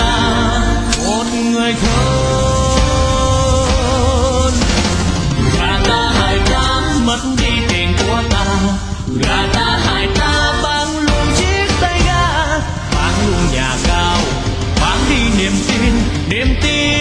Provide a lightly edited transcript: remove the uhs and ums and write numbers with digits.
là một người thân. Gà ta hại ta mất đi tiền của ta, gà ta hại ta bán luôn chiếc tay ga, bán luôn nhà cao, bán đi niềm tin